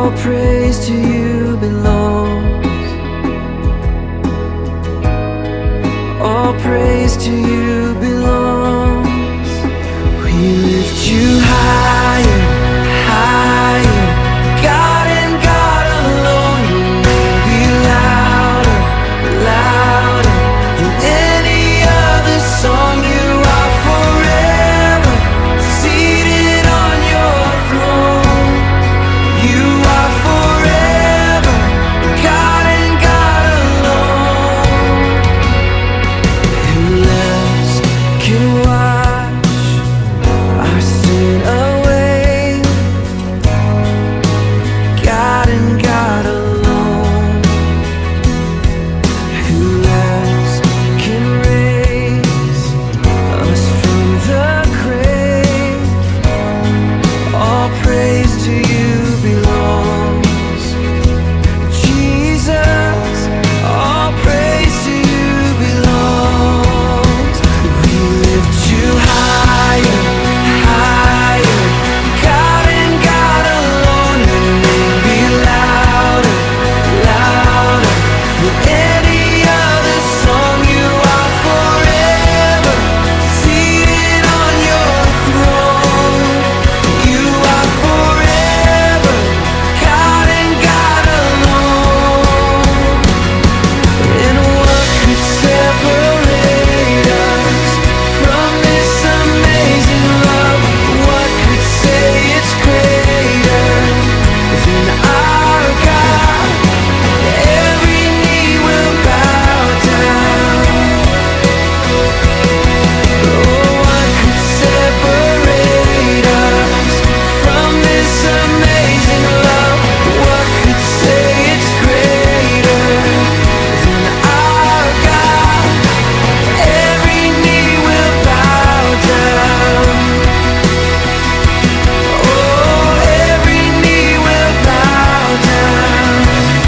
praise to you belongs. All praise to you belongs. We lift you higher, higher. God and God alone. Your name be louder, louder than any other song. You are forever seated on your throne. You are forever God and God alone. Who else can wash our sin away? God and God alone. Who else can raise us from the grave? All praise to you belongs. Jesus, all praise to you belongs. We lift you higher, higher. God and God alone. Your name be louder, louder than any other song. You are forever seated on your throne. You are forever God and God alone. And what could separate us from this amazing love? What could say it's greater than our God? Every knee will bow down. Oh, what could separate us from this amazing love? What could say it's greater than our God? Every knee will bow down. Oh, every knee will bow down.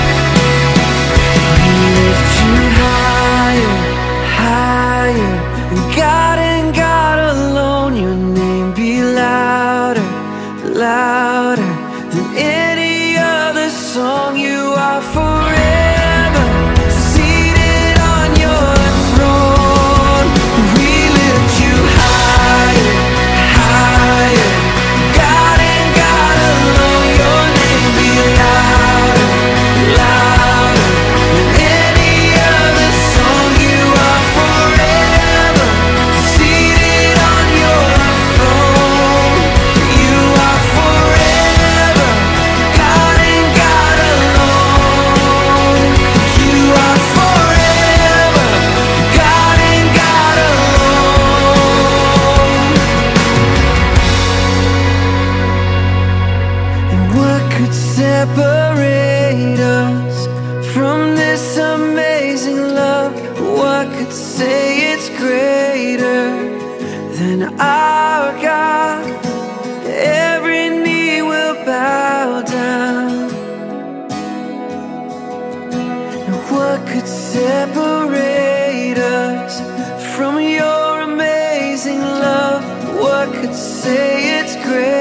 We lift you higher, higher. God and God alone. Your name be louder, louder than any other song. You are forever seated on your throne. We lift you higher, higher. God and God alone. Your name be louder, louder than any other song. You are forever seated on your throne. You are forever God and God alone. You are forever God and God alone. And what could separate us from this amazing love? What could say it's greater than our God? Every knee will bow down. Oh, every knee will bow down. We lift you higher, higher. God and God alone. Your name be louder, louder than any other song. You are forever seated on your throne. You are forever God and God alone. You are forever God and God alone. You are forever God and God alone. You are forever God and God alone. And what could separate us from this amazing love? What could say it's greater than our God? Every knee will bow down. And what could separate us from your amazing love? What could say it's greater